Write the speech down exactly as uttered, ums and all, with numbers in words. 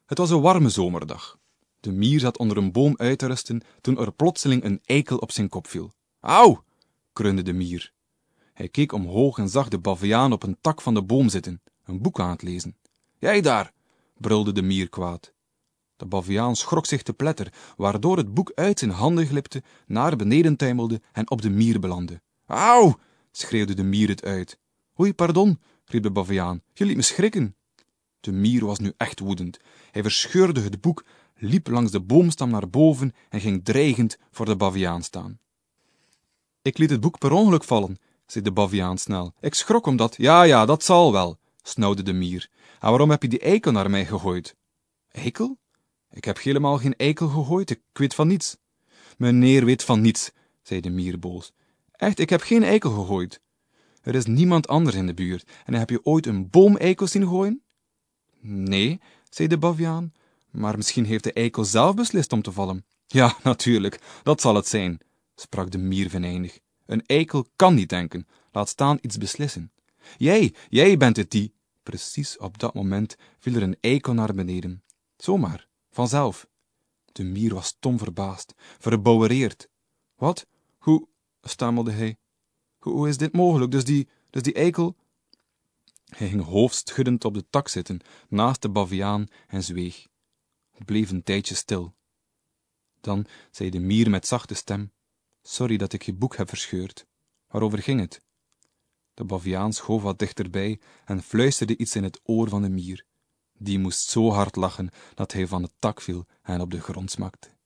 Het was een warme zomerdag. De mier zat onder een boom uit te rusten toen er plotseling een eikel op zijn kop viel. Auw! kreunde de mier. Hij keek omhoog en zag de baviaan op een tak van de boom zitten, een boek aan het lezen. Jij daar! brulde de mier kwaad. De baviaan schrok zich te pletter, waardoor het boek uit zijn handen glipte, naar beneden tuimelde en op de mier belandde. Auw! schreeuwde de mier het uit. Oei, pardon, riep de baviaan, je liet me schrikken. De mier was nu echt woedend. Hij verscheurde het boek, liep langs de boomstam naar boven en ging dreigend voor de baviaan staan. Ik liet het boek per ongeluk vallen, zei de baviaan snel. Ik schrok omdat... Ja, ja, dat zal wel, snauwde de mier. En waarom heb je die eikel naar mij gegooid? Eikel? Ik heb helemaal geen eikel gegooid, ik weet van niets. Meneer weet van niets, zei de mier boos. Echt, ik heb geen eikel gegooid. Er is niemand anders in de buurt. En heb je ooit een boomeikel zien gooien? Nee, zei de baviaan, maar misschien heeft de eikel zelf beslist om te vallen. Ja, natuurlijk, dat zal het zijn, sprak de mier venijnig. Een eikel kan niet denken, laat staan iets beslissen. Jij, jij bent het die... Precies op dat moment viel er een eikel naar beneden. Zomaar, vanzelf. De mier was stom verbaasd, verbouwereerd. Wat? Hoe, stamelde hij. Hoe, hoe is dit mogelijk? Dus die, dus die eikel... Hij ging hoofdschuddend op de tak zitten, naast de baviaan, en zweeg. Het bleef een tijdje stil. Dan zei de mier met zachte stem, sorry dat ik je boek heb verscheurd. Waarover ging het? De baviaan schoof wat dichterbij en fluisterde iets in het oor van de mier. Die moest zo hard lachen dat hij van het tak viel en op de grond smakte.